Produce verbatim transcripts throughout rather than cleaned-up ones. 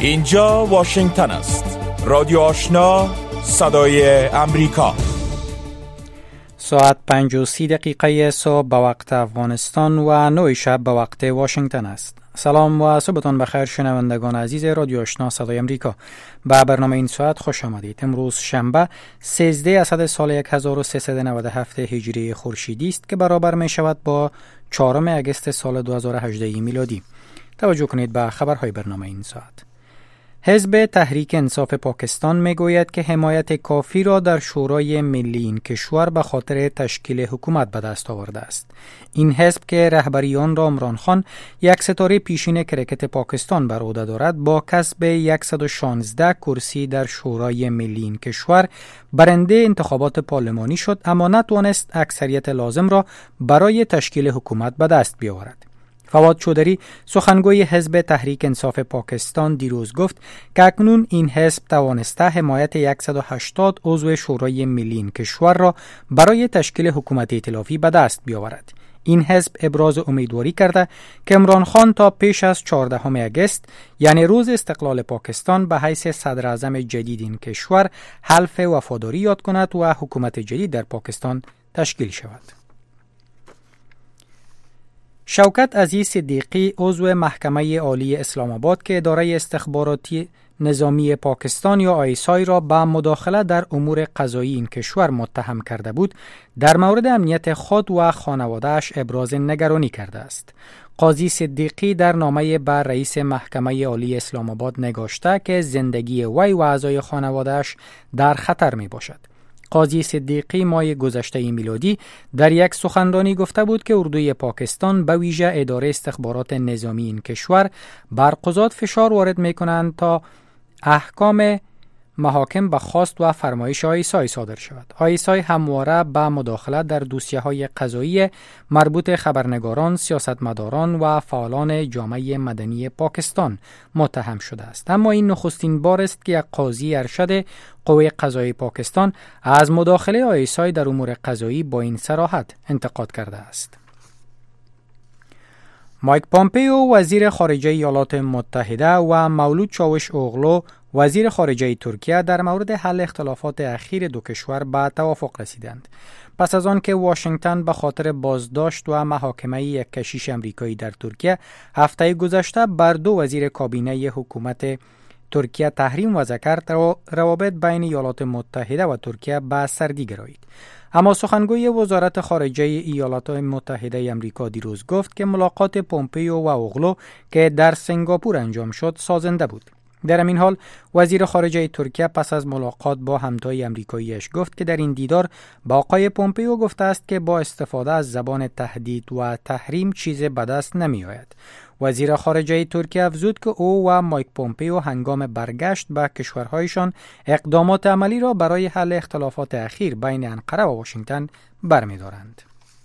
اینجا واشنگتن است. رادیو آشنا، صدای امریکا. ساعت پنج و سی دقیقه صبح به وقت افغانستان و نه شب به وقت واشنگتن است. سلام و صبحتان بخیر شنوندگان عزیز رادیو آشنا صدای امریکا. به برنامه این ساعت خوش آمدید. امروز شنبه سیزده اسد سال یک هزار و سیصد و نود و هفت هجری خورشیدی است که برابر می شود با چهارم اگست سال دو هزار و هجده میلادی. توجه کنید به خبرهای برنامه این ساعت. حزب تحریک انصاف پاکستان میگوید که حمایت کافی را در شورای ملی این کشور به خاطر تشکیل حکومت به دست آورده است. این حزب که رهبری آن را عمران خان، یک ستاره پیشین کرکت پاکستان بر عهده دارد، با کسب صد و شانزده کرسی در شورای ملی این کشور برنده انتخابات پارلمانی شد، اما نتوانست اکثریت لازم را برای تشکیل حکومت به دست بیاورد. فواد چودری سخنگوی حزب تحریک انصاف پاکستان دیروز گفت که اکنون این حزب توانسته حمایت صد و هشتاد عضو شورای ملی این کشور را برای تشکیل حکومت ائتلافی به دست بیاورد. این حزب ابراز امیدواری کرده که عمران خان تا پیش از چهاردهم اگست، یعنی روز استقلال پاکستان، به حیث صدر اعظم جدید این کشور حلف وفاداری یاد کند و حکومت جدید در پاکستان تشکیل شود. شوکت عزیز صدیقی عضو محکمه عالی اسلام آباد که اداره استخباراتی نظامی پاکستان یا آی اس آی را به مداخله در امور قضایی این کشور متهم کرده بود، در مورد امنیت خود و خانواده‌اش ابراز نگرانی کرده است. قاضی صدیقی در نامه به رئیس محکمه عالی اسلام آباد نگاشته که زندگی وی و اعضای خانواده‌اش در خطر می باشد. قاضی صدیقی ماه گذشته میلادی در یک سخنرانی گفته بود که اردوی پاکستان به ویژه اداره استخبارات نظامی این کشور بر قضات فشار وارد می کنند تا احکام محاکم به خواست و فرمایش آی اس آی صادر شود. آی اس آی همواره به مداخله در دوسیه‌های قضایی مربوط خبرنگاران، سیاستمداران و فعالان جامعه مدنی پاکستان متهم شده است، اما این نخستین بار است که یک قاضی ارشد قوه قضایی پاکستان از مداخله آی اس آی در امور قضایی با این صراحت انتقاد کرده است. مایک پامپیو وزیر خارجه ایالات متحده و مولود چاوش اوغلو وزیر خارجه ترکیه در مورد حل اختلافات اخیر دو کشور به توافق رسیدند. پس از آن که واشنگتن به خاطر بازداشت و محاکمه یک کشیش امریکایی در ترکیه هفته گذشته بر دو وزیر کابینه حکومت ترکیه تحریم وضع کرد، روابط بین ایالات متحده و ترکیه به سردی گرایید. اما سخنگوی وزارت خارجه ایالات متحده آمریکا دیروز گفت که ملاقات پومپیو و اوغلو که در سنگاپور انجام شد سازنده بود. در همین حال وزیر خارجه ترکیه پس از ملاقات با همتای آمریکاییش گفت که در این دیدار با آقای پومپیو گفته است که با استفاده از زبان تهدید و تحریم چیز به دست نمی آید. وزیر خارجه ترکیه افزود که او و مایک پومپیو هنگام برگشت به کشورهایشان اقدامات عملی را برای حل اختلافات اخیر بین انقره و واشنگتن برمی‌دارند.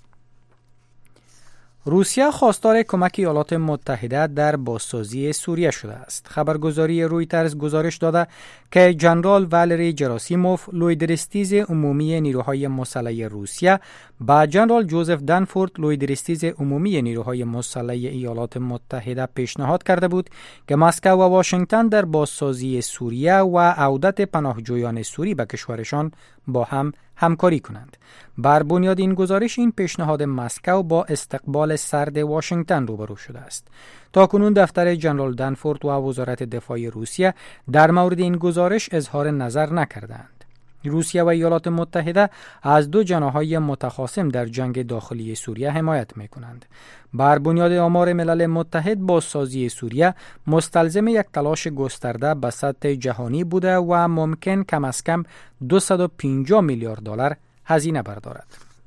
روسیه خواستار کمک ایالات متحده در بازسازی سوریه شده است. خبرگزاری رویترز گزارش داده که جنرال والری جراسیموف، لویدرستیز عمومی نیروهای مسلح روسیه، با جنرال جوزف دنفورد، لویدرستیز عمومی نیروهای مسلح ایالات متحده، پیشنهاد کرده بود که مسکو و واشنگتن در بازسازی سوریه و عودت پناهجویان سوری به کشورشان با هم همکاری کنند. بر بنیاد این گزارش این پیشنهاد مسکو با استقبال سرد واشنگتن روبرو شده است. تاکنون دفتر جنرال دنفورد و وزارت دفاع روسیه در مورد این گزارش اظهار نظر نکردند. روسیه و ایالات متحده از دو جناح‌های متخاصم در جنگ داخلی سوریه حمایت می‌کنند. بر بنیاد آمار ملل متحد بازسازی سوریه مستلزم یک تلاش گسترده به سطح جهانی بوده و ممکن کم از کم دویست و پنجاه میلیارد دلار هزینه بردارد.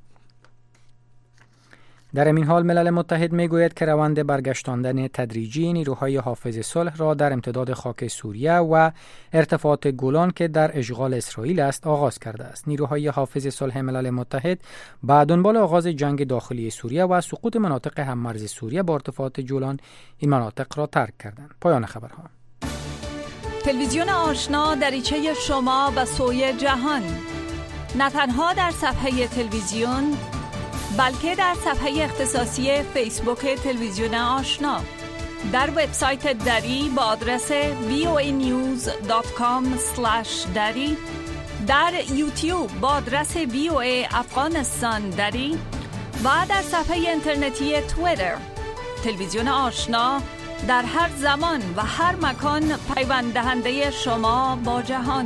در این حال ملل متحد میگوید که روند برگشتاندن تدریجی نیروهای حافظ صلح را در امتداد خاک سوریه و ارتفاعات گولان که در اشغال اسرائیل است آغاز کرده است. نیروهای حافظ صلح ملل متحد با دنبال آغاز جنگ داخلی سوریه و سقوط مناطق هممرز سوریه با ارتفاعات جولان این مناطق را ترک کردند. پایان خبرها. تلویزیون آشنا دریچه شما به سوی جهان، نه تنها در صفحه تلویزیون بلکه در صفحه اختصاصی فیسبوک تلویزیون آشنا. در وبسایت دری با آدرس وی او ای نیوز دات کام اسلش دری، در یوتیوب با آدرس وی او ای افغانستان دری و در صفحه اینترنتی توییتر. تلویزیون آشنا در هر زمان و هر مکان پیوند دهنده شما با جهان.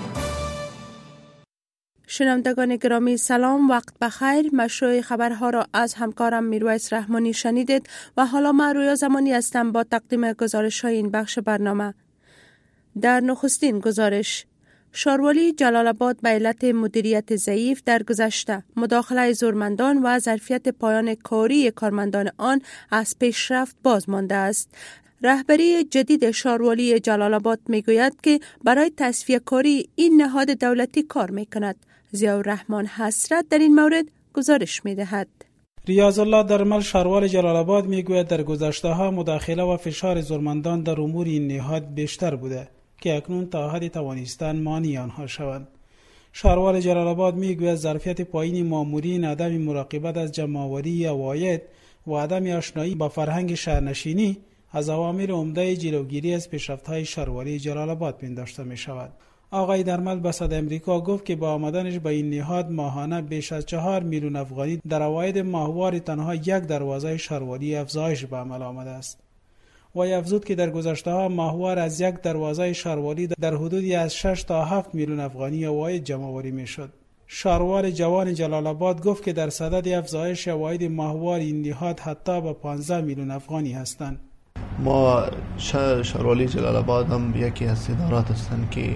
شنوندگان گرامی سلام، وقت بخیر. مشروع خبرها را از همکارم میرویس رحمانی شنیدید و حالا من رویا زمانی هستم با تقدیم گزارش های این بخش برنامه. در نخستین گزارش، شاروالی جلال آباد به علت مدیریت ضعیف در گذشته، مداخله زورمندان و ظرفیت پایان کاری کارمندان آن از پیشرفت باز مانده است. رهبری جدید شاروالی جلال آباد میگوید که برای تصفیه کاری این نهاد دولتی کار میکند. ضیاءالرحمن حسرت در این مورد گزارش میدهد. ریاض الله درمل شاروال جلال آباد میگوید در گذشته ها مداخله و فشار زورمندان در امور این نهاد بیشتر بوده که اکنون تا حدی توانستند مانع آنها شوند. شاروال جلال آباد میگوید ظرفیت پایین مامورین، عدم مراقبت از جمع‌آوری عواید و عدم آشنایی با فرهنگ شهرنشینی از عوامل عمده جلوگیری از پیشرفت‌های شاروالی جلال آباد پنداشته می‌شود. آقای درمل به صدای امریکا گفت که با آمدنش به این نهاد ماهانه بیش از چهار میلیون افغانی در عواید ماهوار تنها یک دروازه شاروالی افزایش به عمل آمده است. و افزود که در گذشته ها ماهوار از یک دروازه شاروالی در حدودی از شش تا هفت میلیون افغانی عواید جمع‌آوری میشد. شاروال جوان جلال آباد گفت که در صدد افزایش عواید ماهوار این نهاد حتی به پانزده میلیون افغانی هستند. ما شاروالی جلال آباد هم یکی از ادارات هستند که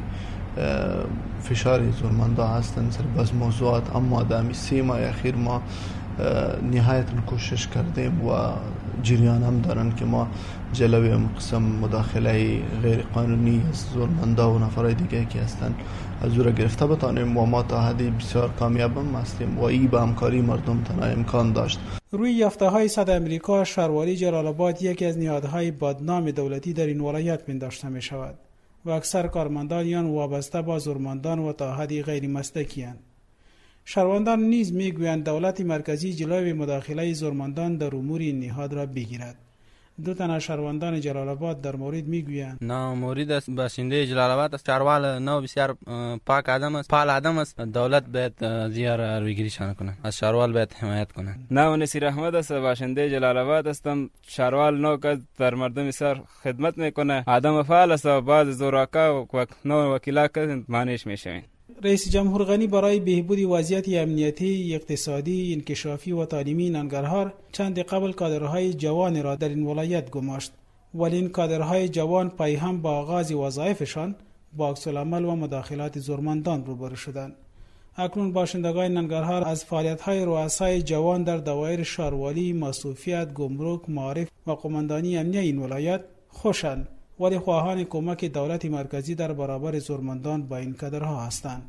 فشار زورمندا هستند سر بس موضوعات، اما در سی ماه اخیر ما نهایت کوشش کردیم و جریان هم دارن که ما جلوی قسم مداخله غیر قانونی از زورمندا و نفرای دیگه که هستن از او را گرفته بتانیم و ما تا حدی بسیار کامیاب هم هستیم و ای با همکاری مردم تنها امکان داشت. روی یافته های صدای امریکا، شاروالی جلال آباد یکی از نهادهای بدنام دولتی در این ولایت پنداشته می شود و اکثر کارمندان آن وابسته با زورمندان و تا حدی غیر مسلکی اند. شهروندان نیز میگویند دولت مرکزی جلوی مداخله زورمندان در امور این نهاد را بگیرد. دو تن از شهروندان جلال آباد در مورد میگویند نه مورد است باشنده جلال آباد است. شهروال نو بسیار پاک آدم است، پال آدم است. دولت باید زیار رویگیری شان کنه، از شهروال باید حمایت کنه. نه نصیر احمد است، باشنده جلال آباد هستم. شهروال نو که در مردم سر خدمت میکنه، آدم فعال است و بعض زوراکا و نو وکیلا که مانعش میشوین. رئیس جمهور غنی برای بهبود وضعیت امنیتی، اقتصادی، انکشافی و تعلیمی ننگرهار چند قبل کادرهای جوان را در این ولایت گماشت، ولی این کادرهای جوان پای هم با آغاز وظایفشان با عکس‌العمل و مداخلات زورمندان روبرو شدند. اکنون باشندگان ننگرهار از فعالیت‌های رؤسای جوان در دوایر شاروالی، مصوفیت، گمرک، معارف و قماندانی امنیه این ولایت خوشند، ولی خواهان کمک دولت مرکزی در برابر زورمندان با این کادرها هستند.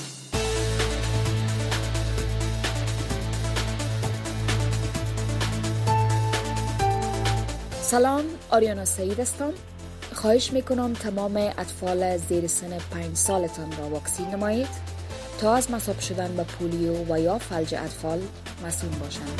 سلام، آریانا سعید هستم. خواهش میکنم تمام اطفال زیر سن پنج سالتان را واکسین نمایید تا از مصاب شدن به پولیو و یا فلج اطفال مسئول باشند.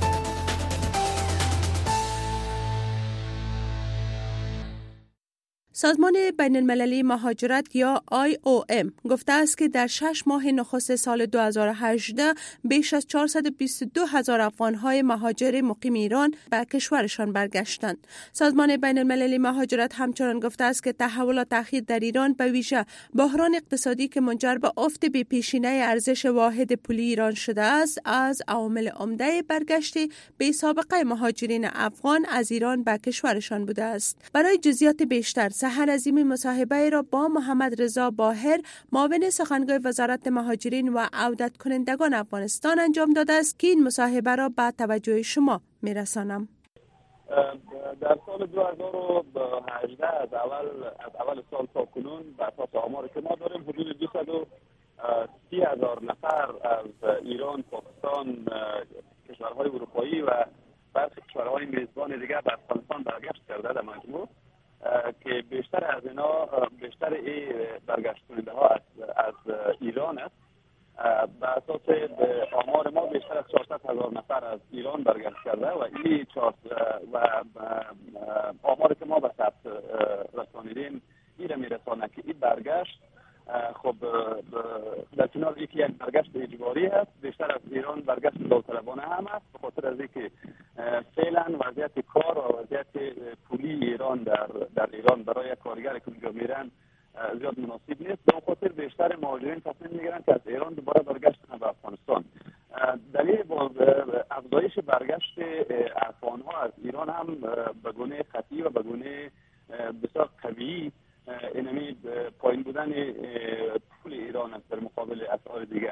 سازمان بین المللی مهاجرت یا آی او ام گفته است که در شش ماه نخست سال دو هزار و هجده بیش از چهارصد و بیست و دو هزار افغان‌های مهاجر مقیم ایران به کشورشان برگشتند. سازمان بین المللی مهاجرت همچنان گفته است که تحولات اخیر در ایران به ویژه بحران اقتصادی که منجر به افت بی‌پیشینه ارزش واحد پولی ایران شده است از عوامل عمده برگشت بی سابقه مهاجرین افغان از ایران به کشورشان بوده است. برای جزئیات بیشتر سحر عظیمی مصاحبه را با محمد رضا باهر، معاون سخنگوی وزارت مهاجرین و عودت کنندگان افغانستان انجام داده است که این مصاحبه را به توجه شما میرسانم. در سال دو هزار و هجده از اول از اول سال تا کنون به اساس آماری که ما داریم حدود دویست و سی هزار نفر از ایران، پاکستان، کشورهای اروپایی و برخی کشورهای میزبان دیگر به افغانستان برگشت کرده در مجموع، که بیشتر از اینا بیشتر این برگشت کننده ها از, از ایران است. به اساس آمار ما بیشتر از چهارصد هزار نفر از ایران برگشت کرده و این و آماری که ما به ثبت رسانیدیم این را میرسانه که این برگشت خب در کنار اینکه یک برگشت اجباری هست، بیشتر از ایران برگشت داوطلبانه هم است، به خاطر از اینکه فعلا وضعیت کار و وضعیت پولی ایران در در ایران برای کارگر که اونجا میرن زیاد مناسب نیست. به خاطر بیشتر مهاجرین تصمیم میگیرن که از ایران دوباره برگشتن به افغانستان. دلیل با افزایش برگشت افغان‌ها از ایران هم به گونه قطعی و به گونه بسیار قوی اینمی پایین بودن پول ایران است در مقابل اسعار دیگه.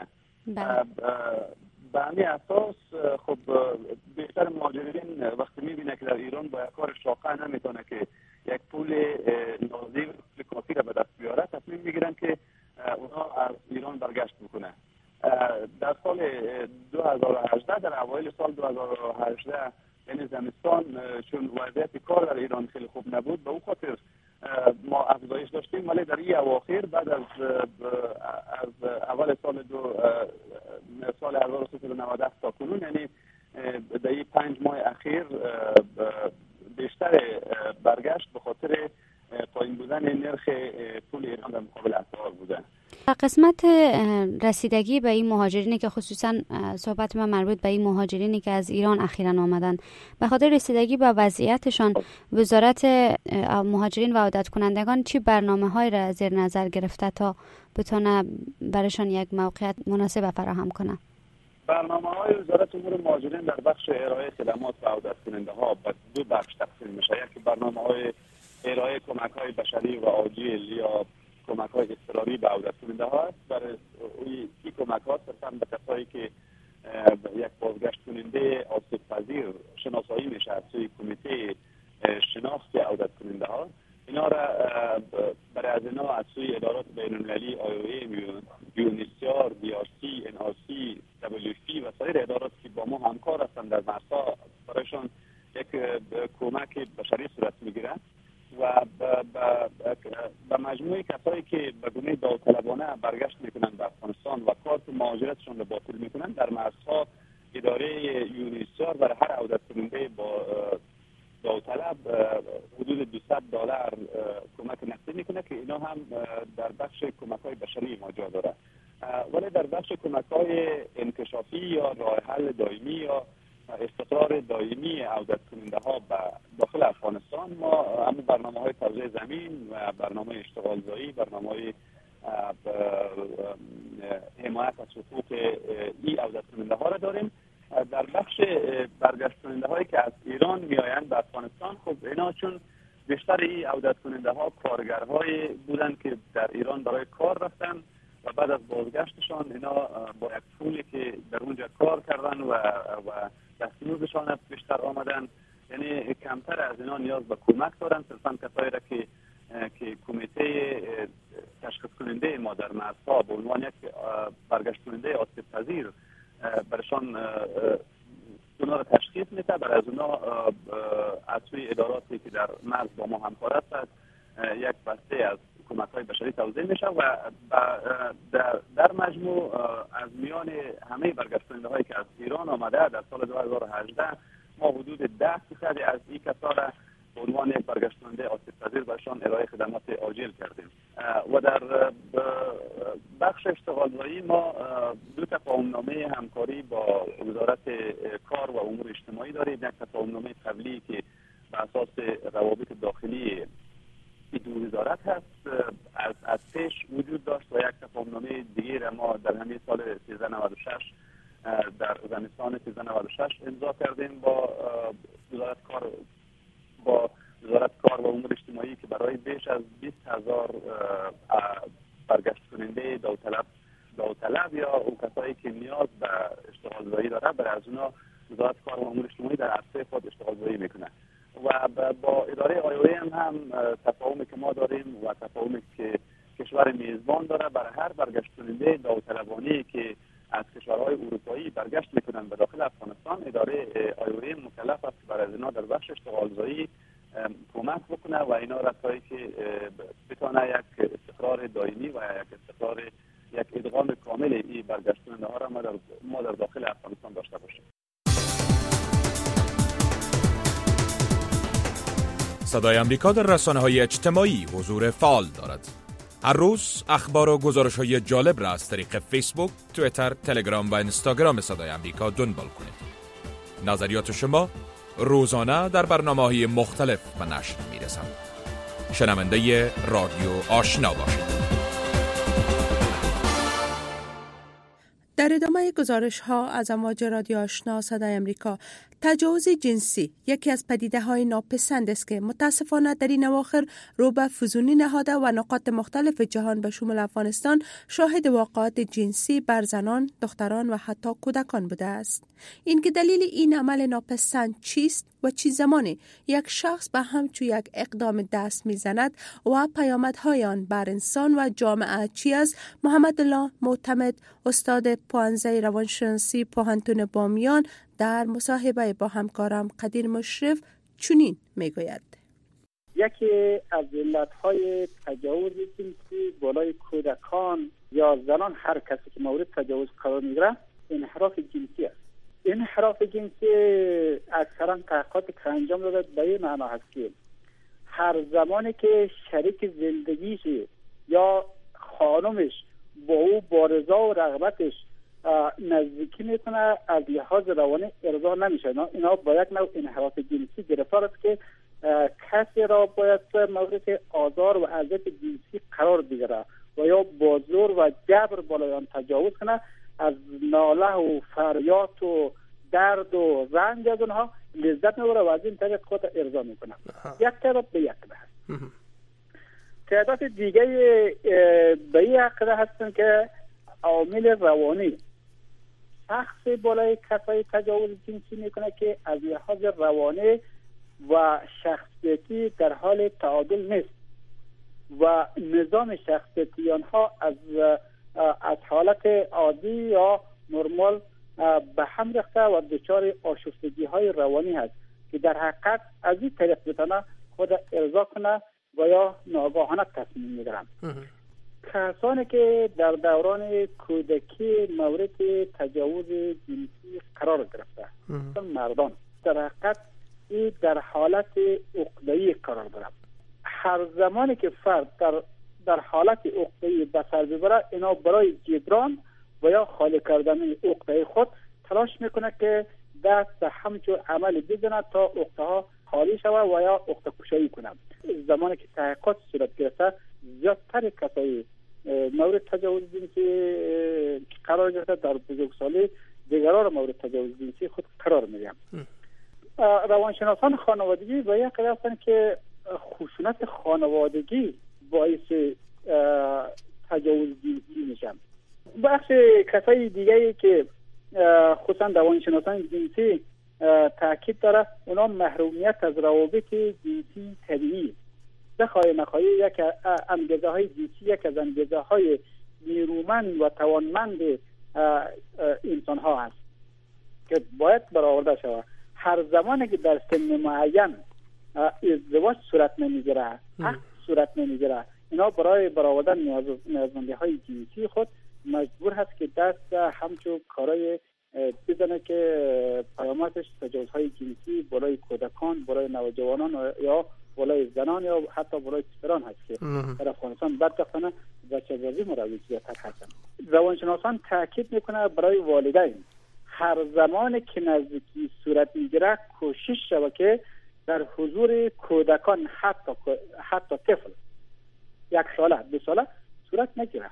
به همین اساس خب بیشتر مهاجرین وقتی میبینه که در ایران با یک کار شاقه نمیتونه که یک پول نازی و کافی را به دست بیاره، تصمیم میگیرن که اونا از ایران برگشت بکنه. در سال دو هزار و هجده، در اوایل سال دو هزار و هجده یعنی زمستان، چون وضعیت کار در ایران خیلی خوب نبود، به اون خاطر ما افزایش داشتیم، ولی در این اواخر بعد از از اول سال دو سال هزار و سیصد و نود تا کنون، یعنی در این پنج ماه اخیر بیشتر برگشت به خاطر پایین بودن نرخ پول ایران در مقابل اسعار بوده. قسمت رسیدگی به این مهاجرینی که خصوصا صحبت ما مربوط به این مهاجرینی که از ایران اخیراً آمدن، به خاطر رسیدگی به وضعیتشان وزارت مهاجرین و عودت کنندگان چی برنامه‌های را زیر نظر گرفته تا بتونه برایشان یک موقعیت مناسب فراهم کنه؟ برنامه‌های وزارت امور مهاجرین در بخش ارائه خدمات و عودت کننده ها به دو بخش تقسیم میشه. یکی برنامه‌های ارائه کمک‌های بشری و عاجل یا کمک‌های اضطراری به عودت کننده ها است. برای این کمک‌ها صرفاً به کسایی که یک بازگشت کننده آسیب پذیر شناسایی میشه از سوی کمیته شناخت عودت کننده ها. اینا را برای از اینا از سوی ادارات بین‌المللی آی او ام، یونیسیار، دی آر سی، ان آر سی، دبلیو فی و سایر ادارات که با ما همکار هستند در مرزها، برایشان یک کمک بشری صورت میگیره و به مجموعه کسایی که به گونه داوطلبانه برگشت میکنن به افغانستان و کارت مهاجرتشون رو باطل میکنن، در مرزها اداره یونیسیار برای هر عودت کننده با داوطلب حدود دویست دلار کمک نقدی میکنه که اینا هم در بخش کمک‌های بشری ما جا داره. ولی در بخش کمک‌های انکشافی یا راه حل دائمی یا استقرار دائمی عودت کننده ها به داخل افغانستان، ما هم برنامه‌های توزیع زمین و برنامه اشتغال زایی، برنامه حمایت از حقوق ای عودت کننده ها را داریم. در بخش برگشت کننده هایی که از ایران میآیند به افغانستان، خب اینا چون بیشتر ای عودت کننده ها کارگرهای بودن که در ایران برای کار رفتن و بعد از بازگشتشان اینا با یک پولی که در اونجا کار کردن و و دستمزدشان از بیشتر آمدن، یعنی کمتر از اینا نیاز به کمک دارن. صرفا کسایی را که که کمیته تشخیص کننده ما در مرزها به عنوان یک برگشت کننده آسیب پذیر برشان اونا را تشخیص میده، برای از اونا از سوی اداراتی که در مرز با ما همکار هستند یک بسته از کمک‌های بشری توزیع میشه و در, در مجموع از میان همه برگشت کننده‌هایی که از ایران آمده در سال دو هزار و هجده ما حدود ده درصد از این کسا را به عنوان یک برگشت کننده آسیب پذیر برشان ارائه خدمات عاجل کردیم. و در بخش اشتغال زایی ما دو تفاهم‌نامه همکاری با وزارت کار و امور اجتماعی داریم. یک تفاهم‌نامه قبلی که به اساس روابط داخلی دو وزارت هست از از پیش وجود داشت و یک تفاهم‌نامه دیگه ما در همین سال سیزده نود و شش در زمستان سیزده نود و شش امضا کردیم با وزارت کار با وزارت کار و امور اجتماعی که برای بیش از بیست هزار برگشت کننده داوطلب داوطلب یا اون کسایی که نیاز به اشتغال زایی داره، برای از اونا وزارت کار و امور اجتماعی در عرصه خود اشتغال زایی میکنه. و با اداره آی او ام هم تفاهمی که ما داریم و تفاهمی که کشور میزبان داره، برای هر برگشت کننده داوطلبانه که از کشورهای اروپایی برگشت میکنن به داخل افغانستان، اداره آی او ام مکلف است برای اینا در بخش اشتغال زایی کمک بکنه و اینا را تا که بتونه یک استقرار دائمی و یک استقرار یک ادغام کامل این برگشت کننده ها را ما در, ما در داخل افغانستان داشته باشیم. صدای امریکا در رسانه‌های اجتماعی حضور فعال دارد. هر روز اخبار و گزارش‌های جالب را از طریق فیسبوک، توییتر، تلگرام و اینستاگرام صدای امریکا دنبال کنید. نظریات شما روزانه در برنامه‌های مختلف به نشر می‌رسند. شنونده رادیو آشنا باشید. در ادامه گزارش ها از امواج رادیو آشنا صدای امریکا، تجاوز جنسی یکی از پدیده های ناپسند است که متاسفانه در این اواخر رو به فزونی نهاده و نقاط مختلف جهان به شمول افغانستان شاهد واقعات جنسی بر زنان، دختران و حتی کودکان بوده است. این که دلیل این عمل ناپسند چیست و چی زمانی یک شخص به همچون یک اقدام دست میزند و پیامدهای آن بر انسان و جامعه چی است، محمد الله معتمد، استاد پوهنځی روانشناسی پوهنتون بامیان، در مصاحبه با همکارم قدیر مشرف چنین میگوید: یکی از علتهای تجاوز جنسی بالای کودکان یا زنان، هر کسی که مورد تجاوز قرار میگیره، انحراف جنسی است. انحراف جنسی اکثرا تحقیقات که انجام داده به این معنا هست که هر زمانی که شریک زندگیش یا خانمش با او با رضا و رغبتش نزدیکی میکنه، از لحاظ روانی ارضا نمیشه، اینا با یک نوع انحراف جنسی گرفتار است که کسی را باید مورد آزار و اذیت جنسی قرار بگیره و یا با زور و جبر بالای آن تجاوز کنه، از ناله و فریاد و درد و رنج از اونها لذت میبره و از این طریق خود ارضا میکنه. یک تعداد به یک ده. تعداد دیگه به یک عقیده هستن که عوامل روانی شخص بالای کسای تجاوز جنسی میکنه که از لحاظ روانی و شخصیتی در حال تعادل نیست و نظام شخصیتی آنها از از حالت عادی یا نرمال به هم ریخته و دچار آشفتگی های روانی هست که در حقیقت از این طریق بتونه خود ارضا کنه و یا ناگهانه تصمیم میگیرن. کسانی که در دوران کودکی مورد تجاوز جنسی قرار گرفته، مردان، در حقیقت این در حالت عقده‌ای قرار دارد. هر زمانی که فرد در در حالت عقده‌ای به سر ببره، اینا برای جبران و یا خالی کردن عقده خود تلاش میکنه که دست همچون عمل بزنه تا عقده ها خالی شود و یا عقده کشایی کنه. زمانی که تحقیقات صورت گرفته، زیادتر کسایی مورد تجاوز جنسی قرار گرفته در بزرگسالی دیگران مورد تجاوز جنسی خود قرار میدن. روانشناسان خانوادگی به یک قدر هستند که خشونت خانوادگی باعث تجاوز جنسی میشن. بخش کسای دیگه که خصوصا روانشناسان جنسی تاکید داره، اونا محرومیت از روابط جنسی طبیعی، بخواه نخواهی یک انگیزه های جنسی یک از انگیزه های نیرومند و توانمند انسان ها هست که باید برآورده شود. هر زمانی که در سن معین ازدواج صورت نمیگیره، عقد صورت نمیگیره، اینا برای برآوردن نیازمندی های جنسی خود مجبور هست که دست همچون کارای بزنه که پیامدش تجاوزهای جنسی بالای کودکان، بالای نوجوانان یا بالای زنان یا حتی بالای پسران هست که در افغانستان بدبختانه بچه‌بازی مروج زیادتر هستن. روانشناسان تاکید میکنه برای والدین هر زمان که نزدیکی صورت میگیره کوشش شود که در حضور کودکان، حتی حتی طفل یک ساله دو ساله صورت نگیره.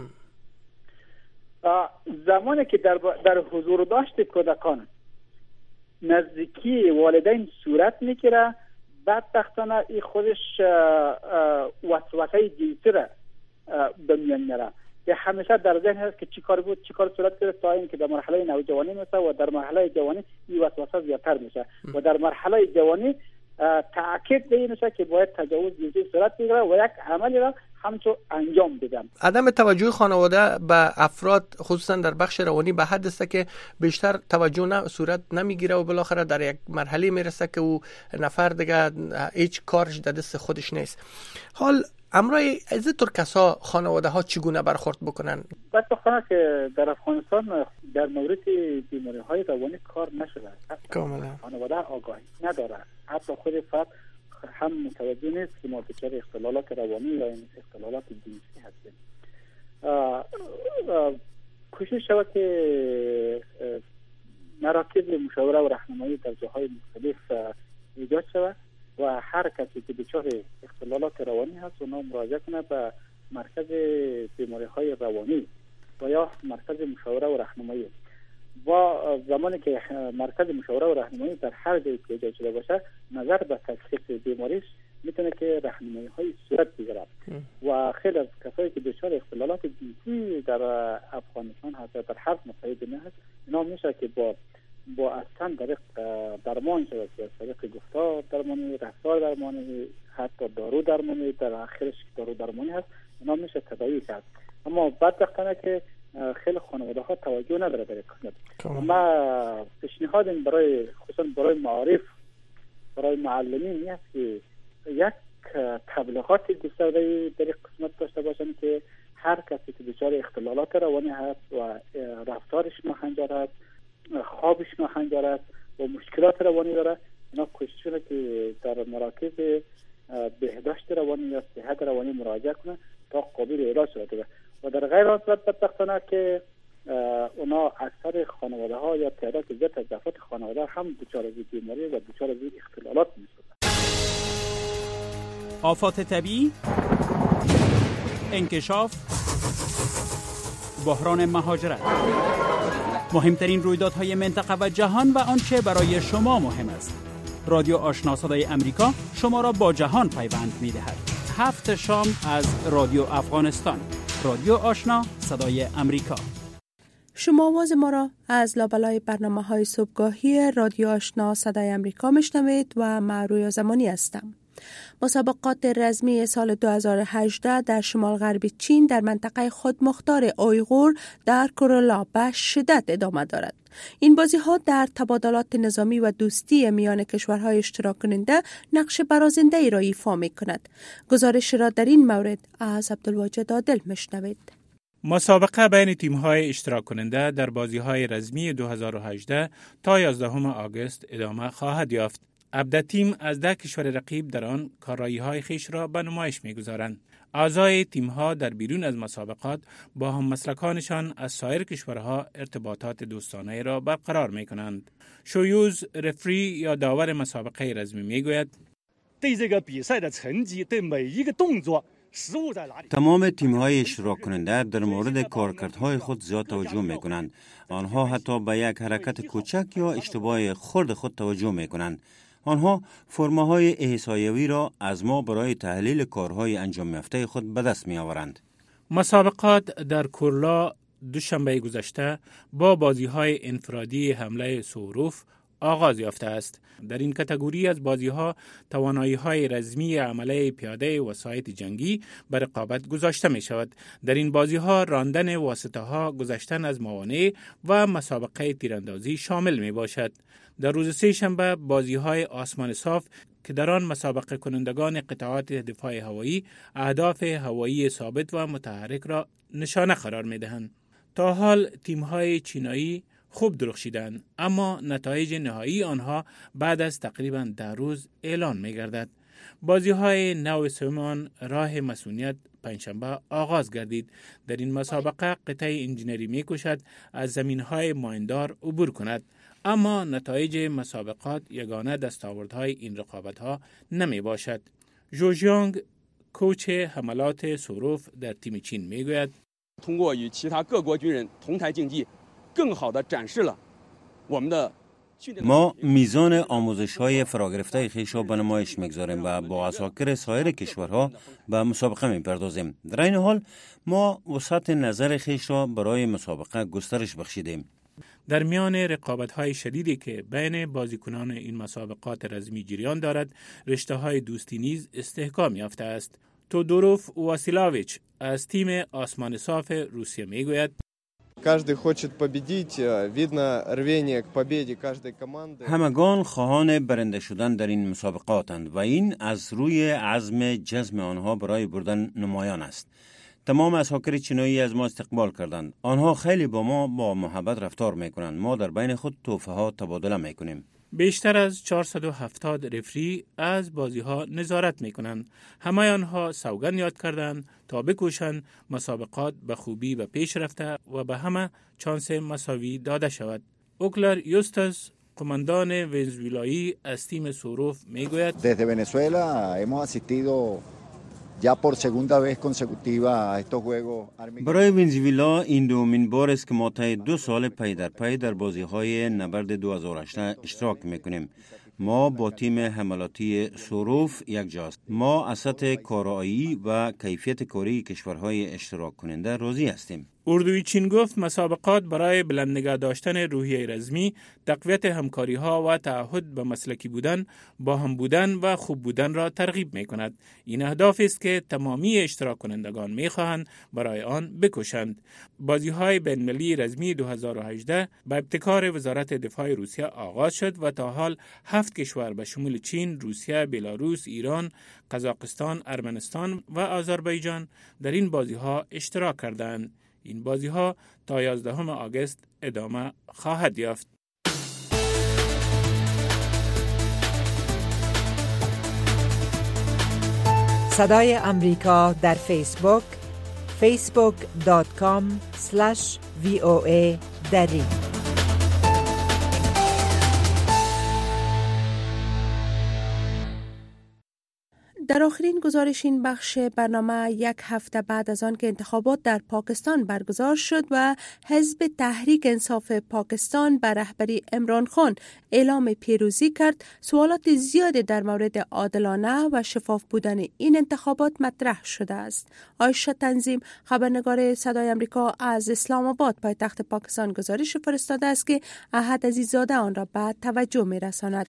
زمانی که در در حضور داشت کودکان نزدیکی والدین صورت میگیره، بدبختانه این خودش وسوسه جنسی را به میان میاره که همیشه در ذهن هست که چی کار بود چی کار صورت گرفت تا اینکه در مرحله نوجوانی میشه و در مرحله جوانی این وسوسه زیادتر میشه و در مرحله جوانی تاکید به این میشه که باید تجاوز جنسی صورت بگیره و یک عملی را همچون انجام بدن. عدم توجه خانواده به افراد خصوصا در بخش روانی به حد است که بیشتر توجه نه صورت نمیگیره و بالاخره در یک مرحله میرسه که او نفر دیگه هیچ کارش در دست خودش نیست. حال امرای از طور کسا خانواده ها چگونه برخورد بکنن؟ بدبختانه که در افغانستان در مورد بیماری های روانی کار نشده. کاملا خانواده آگاهی نداره. حتی خود فرد هم متوجه نیست که ما دچار اختلالات روانی یا اختلالات جنسی هستیم. کوشش شود که مراکز مشاوره و راهنمایی در جاهای مختلف ایجاد شود و هر کسی که دچار اختلالات روانی هست اونا مراجعه کنه به مرکز بیماری های روانی و یا مرکز مشاوره و راهنمایی. و زمانی که مرکز مشاوره و راهنمایی در هر جایی که ایجاد شده باشه، نظر به تشخیص بیماریش میتونه که راهنمایی های صورت بگیرد و خیلی از کسایی که دچار اختلالات جنسی در افغانستان هست در هر نقطه دنیا هست، اینا میشه که با با اصلا طریق درمان شده، از طریق گفتار درمانی، رفتار درمانی، حتی دارو درمانی، در آخرش دارو درمانی هست، اینا میشه تداوی کرد. اما بدبختانه که خیلی خانواده ها توجه نداره در این. ما پیشنهاد برای خصوصا برای معارف، برای معلمین است که یک تبلیغات گسترده در این قسمت داشته باشند که هر کسی که دچار اختلالات روانی هست و رفتارش ناهنجار است، خوابش ناهنجار است و مشکلات روانی داره، اینا کوشش کنه که در مراکز بهداشت روانی یا صحت روانی مراجعه کنه تا قابل علاج شده. و در غیر آن صورت بدبختانه که اونا اکثر خانواده ها یا تعداد زیاد از افراد خانواده هم دچار بیماری و دچار اختلالات میشدن. آفات طبیعی، انکشاف، بحران مهاجرت، مهمترین رویدادهای منطقه و جهان و آنچه برای شما مهم است. رادیو آشنا صدای امریکا شما را با جهان پیوند می‌دهد. هفت شام از رادیو افغانستان. رادیو آشنا صدای امریکا. شما آواز ما را از لابلای برنامه‌های صبحگاهی رادیو آشنا صدای امریکا میشنوید و من رویا زمانی هستم. مسابقات رزمی سال دو هزار و هجده در شمال غربی چین در منطقه خودمختار اویغور در کورولا به شدت ادامه دارد. این بازی ها در تبادلات نظامی و دوستی میان کشورهای اشتراک کننده نقش برازنده ای را ایفا می کند. گزارش را در این مورد از عبدالواجد عادل میشنوید. مسابقه بین تیم‌های اشتراک کننده در بازی‌های رزمی دو هزار و هجده تا یازدهم آگوست ادامه خواهد یافت. هفده تیم از ده کشور رقیب در آن کارایی‌های خیش را به نمایش می‌گذارند. اعضای تیم‌ها در بیرون از مسابقات با هم‌مسلکانشان از سایر کشورها ارتباطات دوستانه را برقرار می‌کنند. شویوز رفری یا داور مسابقه رزمی می‌گوید: تمام تیم‌های اشتراک کننده در مورد کارکردهای خود زیاد توجه می‌کنند. آنها حتی به یک حرکت کوچک یا اشتباه خرد خود توجه می‌کنند. آنها فرم‌های احصایوی را از ما برای تحلیل کارهای انجام یافته خود به دست می‌آورند. مسابقات در کورلا دوشنبه گذشته با بازی‌های انفرادی حمله سوروف آغاز یافته است. در این کاتگوری از بازی‌ها توانایی‌های رزمی عمله پیاده وسایط جنگی به رقابت گذاشته می‌شود. در این بازی‌ها راندن واسطه‌ها، گذشتن از موانع و مسابقه تیراندازی شامل می‌باشد. در روز سه شنبه بازی‌های آسمان صاف که در آن مسابقه کنندگان قطعات دفاع هوایی اهداف هوایی ثابت و متحرک را نشانه قرار می‌دهند. تا حال تیم‌های چینایی خوب درخشیدند، اما نتایج نهایی آنها بعد از تقریباً ده روز اعلان می‌گردد. بازی‌های نو سومان راه مسئولیت پنجشنبه آغاز گردید. در این مسابقه قطعه انجینری می‌کوشد از زمین‌های مایندار عبور کند، اما نتایج مسابقات یگانه دستاوردهای این رقابت‌ها نمی‌باشد. ژو ژیانگ، کوچ حملات سوروف در تیم چین می‌گوید: ما میزان آموزش‌های فراگرفته خویش را به نمایش می‌گذاریم و با عساکر سایر کشورها به مسابقه می‌پردازیم. در این حال ما وسعت نظر خویش را برای مسابقه گسترش بخشیدیم. در میان رقابت‌های شدیدی که بین بازیکنان این مسابقات رزمی جریان دارد، رشته‌های دوستی نیز استحکام یافته است. تودوروف واسیلاویچ از تیم آسمان صاف روسیه می‌گوید: همگان خواهان برنده شدن در این مسابقاتند و این از روی عزم جزم آنها برای بردن نمایان است. تمام عساکر چینایی از ما استقبال کردند. آنها خیلی با ما با محبت رفتار میکنند. ما در بین خود تحفه ها تبادله میکنیم. بیشتر از چهارصد و هفتاد رفری از بازی ها نظارت می کنند. همه آنها سوگند یاد کردند تا بکوشند مسابقات به خوبی و پیش رفته و به همه چانس مساوی داده شود. اوکلر یوستاس قماندان ونزوئلایی از تیم سوروف می گوید Desde Venezuela hemos asistido ya por segunda vez consecutiva a estos juegos. برای ونزوئلا این دومین بار است که ما طی دو سال پی در پی در بازی‌های نبرد دو هزار و هجده اشتراک می‌کنیم. ما با تیم حملاتی سوروف یک جاست. ما از سطح کارایی و کیفیت کاری کشورهای اشتراک کننده راضی هستیم. اردوی چین گفت مسابقات برای بلند نگه داشتن روحیه رزمی، تقویت همکاری ها و تعهد به مسلکی بودن، با هم بودن و خوب بودن را ترغیب می کند. این اهداف است که تمامی اشتراک کنندگان می خواهند برای آن بکوشند. بازی های بین المللی رزمی دو هزار و هجده به ابتکار وزارت دفاع روسیه آغاز شد و تا حال هفت کشور به شمول چین، روسیه، بلاروس، ایران، قزاقستان، ارمنستان و آذربایجان در این بازی ها اشتراک کردند. این بازی ها تا یازدهم آگوست ادامه خواهد یافت. صدای امریکا در فیسبوک فیسبوک دات کام اسلش وی او ای دری. در آخرین گزارش این بخش برنامه یک هفته بعد از آن که انتخابات در پاکستان برگزار شد و حزب تحریک انصاف پاکستان به رهبری عمران خان اعلام پیروزی کرد، سوالات زیادی در مورد عادلانه و شفاف بودن این انتخابات مطرح شده است. عایشه تنظیم، خبرنگار صدای امریکا از اسلام آباد پایتخت پاکستان، گزارش فرستاده است که احد عزیزاده آن را به توجه می‌رساند.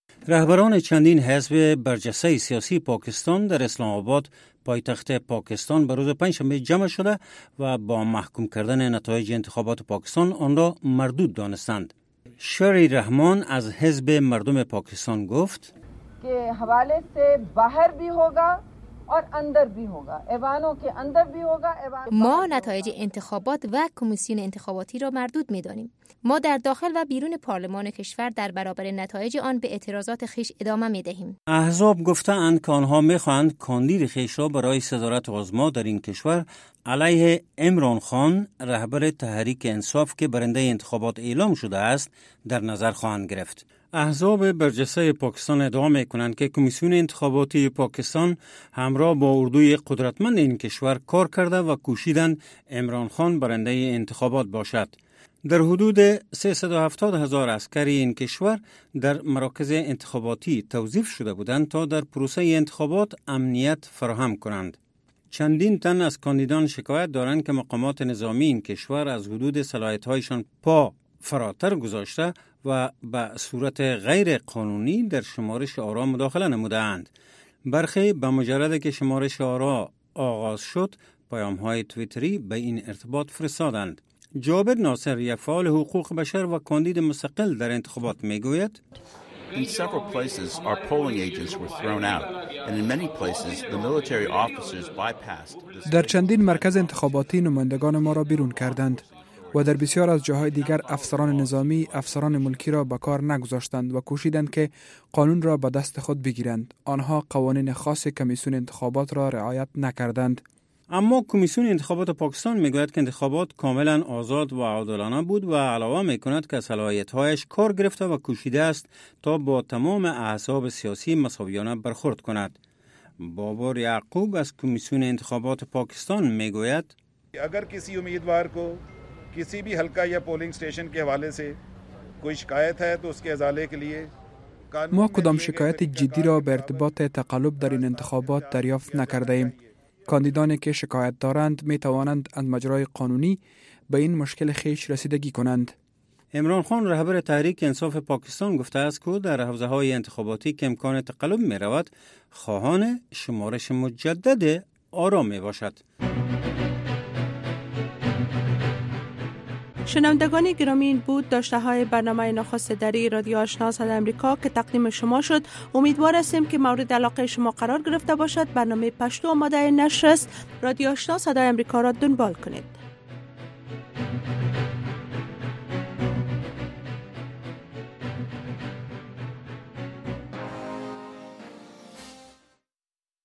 رهبران چندین حزب برجسته سیاسی پاکستان در اسلام آباد پایتخت پاکستان به روز پنجشنبه جمع شده و با محکوم کردن نتایج انتخابات پاکستان آن را مردود دانستند. شری رحمان از حزب مردم پاکستان گفت که حواله سے باهر بھی ہوگا اور اندر بھی ہوگا، ایوانوں کے اندر بھی ہوگا. ما نتایج انتخابات و کمیسیون انتخاباتی را مردود می‌دانیم. ما در داخل و بیرون پارلمان کشور در برابر نتایج آن به اعتراضات خیش ادامه می‌دهیم. احزاب گفتند که آنها می‌خواهند کاندید خیش را برای صدارت آزما در این کشور علیه عمران خان رهبر تحریک انصاف که برنده انتخابات اعلام شده است در نظر خواهند گرفت. احزاب برجسته پاکستان ادعا می‌کنند که کمیسیون انتخاباتی پاکستان همراه با اردوی قدرتمند این کشور کار کرده و کوشیدند عمران خان برنده انتخابات باشد. در حدود سیصد و هفتاد هزار عسکری این کشور در مراکز انتخاباتی توظیف شده بودند تا در پروسه انتخابات امنیت فراهم کنند. چندین تن از کاندیدان شکایت دارند که مقامات نظامی این کشور از حدود صلاحیت‌هایشان پا فراتر گذاشته و به صورت غیر قانونی در شمارش آرا مداخله نموده‌اند. برخی به مجرد که شمارش آرا آغاز شد پیام‌های توییتری به این ارتباط فرستادند. جابر ناصر، یک فعال حقوق بشر و کاندید مستقل در انتخابات، میگوید In several places, our polling agents were thrown out, and in many places, the military officers bypassed. در چندین مرکز انتخاباتی نمایندگان ما را بیرون کردند و در بسیار از جاهای دیگر افسران نظامی افسران ملکی را به کار نگذاشتند و کوشیدند که قانون را به دست خود بگیرند. آنها قوانین خاص کمیسیون انتخابات را رعایت نکردند. اما کمیسیون انتخابات پاکستان میگوید که انتخابات کاملا آزاد و عادلانه بود و علاوه میکند که صلاحیت‌هایش کار گرفته و کوشیده است تا با تمام احزاب سیاسی مساویانه برخورد کند. بابر یعقوب از کمیسیون انتخابات پاکستان میگوید اگر کسی امیدوار کو کسی بھی حلقہ یا پولنگ اسٹیشن کے حوالے سے کوئی شکایت ہے تو اس کے ازالے کے لیے ما کدام شکایت جدی را به ارتباط تقلب در این انتخابات دریافت نکرده ایم. کاندیدانی که شکایت دارند می توانند از مجرای قانونی به این مشکل خیش رسیدگی کنند. عمران خان رهبر تحریک انصاف پاکستان گفته است که در حوزه‌های انتخاباتی که امکان تقلب می رود خواهان شمارش مجدد آرا می باشد. شنوندگان گرامی، این بود داشته های برنامه نخست دری رادیو آشنا صدای امریکا که تقدیم شما شد. امیدوار هستیم که مورد علاقه شما قرار گرفته باشد. برنامه پشتو آماده نشر است. رادیو آشنا صدای امریکا را دنبال کنید.